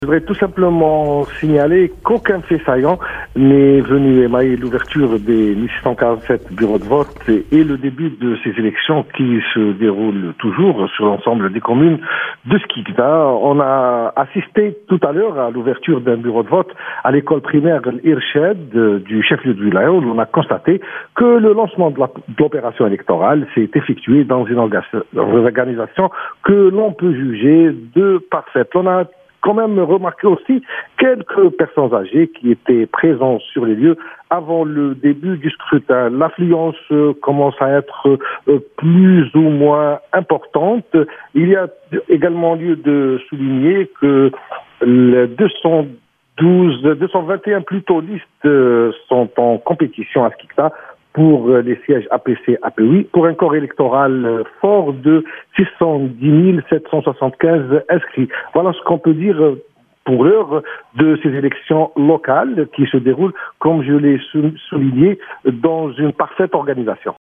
Je voudrais tout simplement signaler qu'aucun fait saillant n'est venu émailler l'ouverture des 1647 bureaux de vote et le début de ces élections qui se déroulent toujours sur l'ensemble des communes de Skikda. On a assisté tout à l'heure à l'ouverture d'un bureau de vote à l'école primaire Irched du chef-lieu de Wilaya, où on a constaté que le lancement de l'opération électorale s'est effectué dans une organisation que l'on peut juger de parfaite. On a quand même remarqué aussi quelques personnes âgées qui étaient présentes sur les lieux avant le début du scrutin. L'affluence commence à être plus ou moins importante. Il y a également lieu de souligner que les 221 plutôt listes sont en compétition à Skikda pour les sièges APC, API, pour un corps électoral fort de 610 775 inscrits. Voilà ce qu'on peut dire pour l'heure de ces élections locales qui se déroulent, comme je l'ai souligné, dans une parfaite organisation.